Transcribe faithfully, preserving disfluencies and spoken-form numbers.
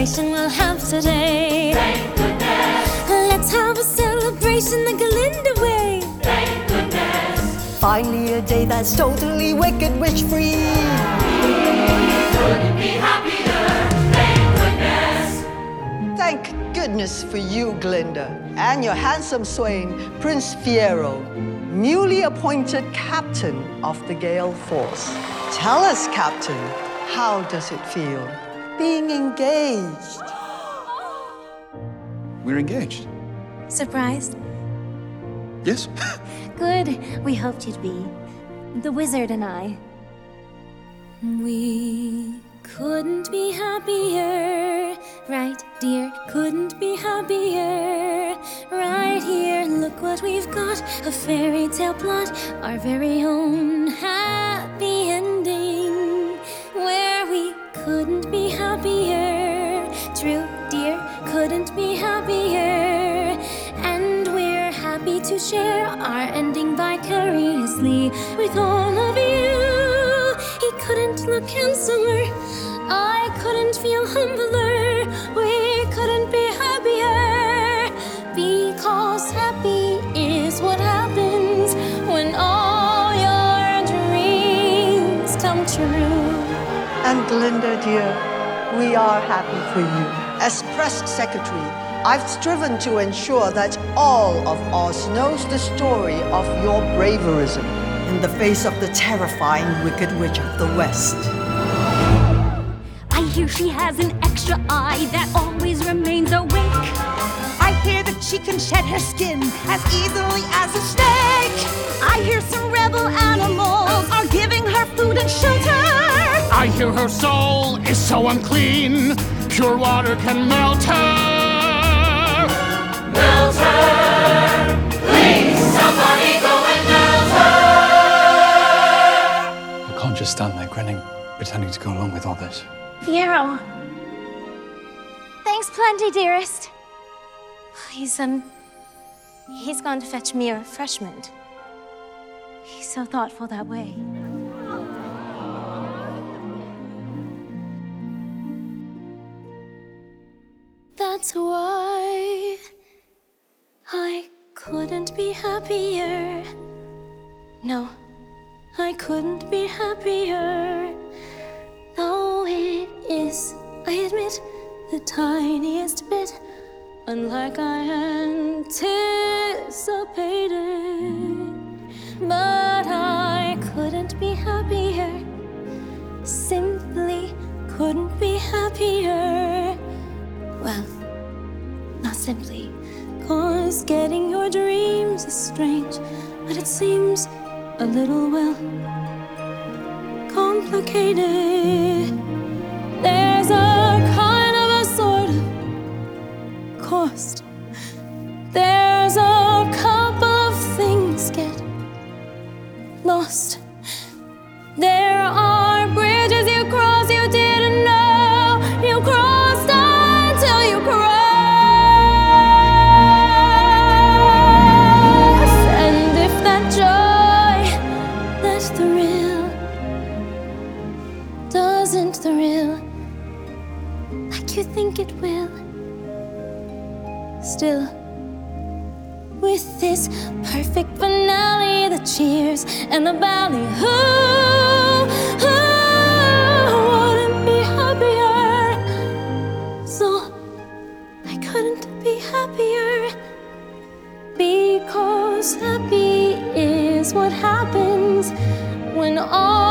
celebration we'll have today. Thank goodness. Let's have a celebration the Glinda way. Thank goodness. Finally a day that's totally Wicked Witch free. Couldn't be happier. Thank goodness. Thank goodness for you, Glinda, and your handsome swain, Prince Fiero, newly appointed captain of the Gale Force. Tell us, Captain, how does it feel being engaged? We're engaged. Surprised? Yes. Good. We hoped you'd be. The wizard and I. We couldn't be happier. Right, dear? Couldn't be happier. Right here, look what we've got. A fairy tale plot. Our very own happy ending. Where we couldn't be happier. True, dear? Couldn't be happier. And we're happy to share our ending vicariously with all of you. He couldn't look handsomer. I couldn't feel humbler. We couldn't be happier. Because happy is what happens when all your dreams come true. And Glinda, dear, we are happy for you. As press secretary, I've striven to ensure that all of Oz knows the story of your braverism in the face of the terrifying Wicked Witch of the West. I hear she has an extra eye that always remains awake. I hear that she can shed her skin as easily as a snake. I hear some rebel animals are giving her food and shelter. I hear her soul is so unclean, pure water can melt her. Melt her. Please, somebody go and melt her. I can't just stand there grinning, pretending to go along with all this. Fiero. Thanks plenty, dearest. He's, um... He's gone to fetch me a refreshment. He's so thoughtful that way. That's why I couldn't be happier. No, I couldn't be happier. Though it is, I admit, the tiniest bit unlike I anticipated. But I couldn't be happier. Simply couldn't be happier. Well, not simply, 'cause getting your dreams is strange, but it seems a little, well, complicated. There's a kind of a sort of cost. There's a couple of things get lost. There are bridges you cross you didn't know you crossed until you cross. And if that joy, that thrill, doesn't thrill like you think it will, still, with this perfect finale, the cheers and the ballyhoo, who wouldn't be happier? So I couldn't be happier, because happy is what happens when all